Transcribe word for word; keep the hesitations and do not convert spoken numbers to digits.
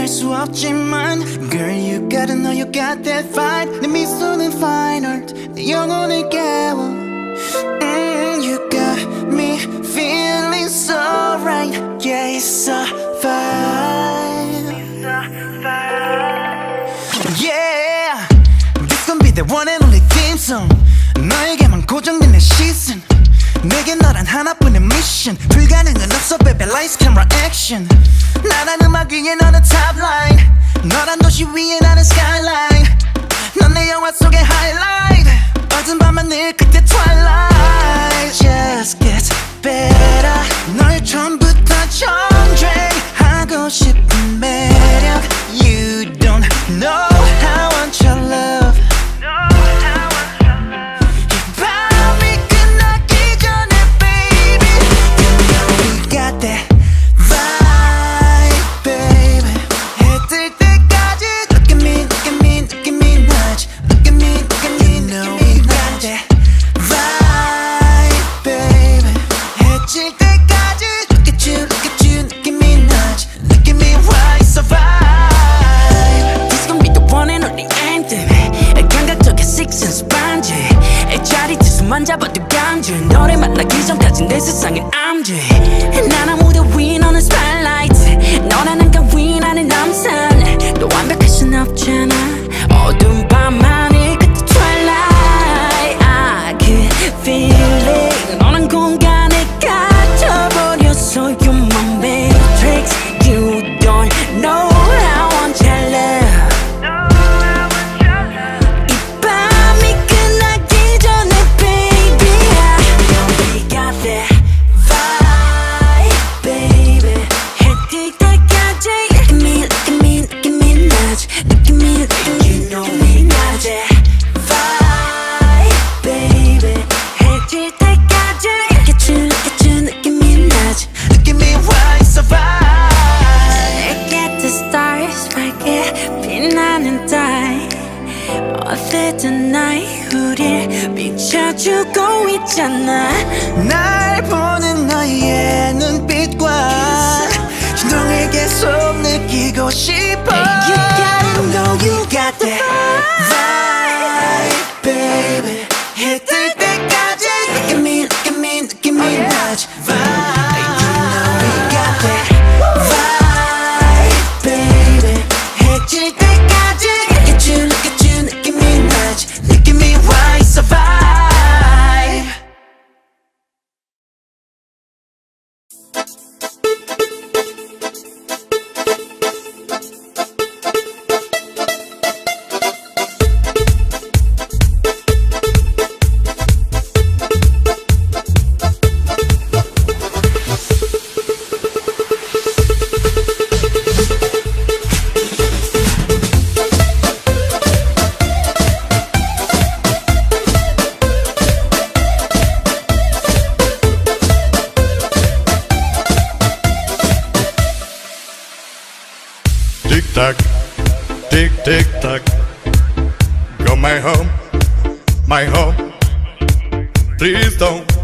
수 없지만 Girl you gotta know you got that fight 내 미소는 fine art 내 영혼을 깨워 mm, You got me feeling so right Yeah it's a vibe Yeah This gon' be the one and only theme song 너에게만 고정된 내 시선 내게 너란 하나뿐인 미션 불가능은 없어 baby lights camera action 나란 음악 위에 너는 top line 너란 도시 위에 나는 skyline 넌 내 영화 속의 highlight 어두운 밤하늘 끝에 twilight Just gets better 널 처음부터 정주행하고 싶은 매력 You don't know how I want your love 잡아도 강제 너를 만나기 전까진 내 세상엔 암제 난 아무도 위 너는 spotlight 너란 한강 위 나는 남산 너 완벽할 순 없잖아 어두운 밤하늘 끝에 twilight I could feel it 너란 공간에 갇혀버렸어 You're my matrix You don't know how I want your love Tonight 우릴 비춰주고 있잖아 날 보는 너의 눈빛과 진동을 계속 느끼고 싶어 You gotta know you got that vibe baby 해 뜰 때까지 Look at me, look at me, look at me touch vibe You know we got that vibe baby 해질 때까지 Look at you, look at you, look at me touch Look at me why I survive Tick-tock, tick-tick-tock Go my home, my home Please don't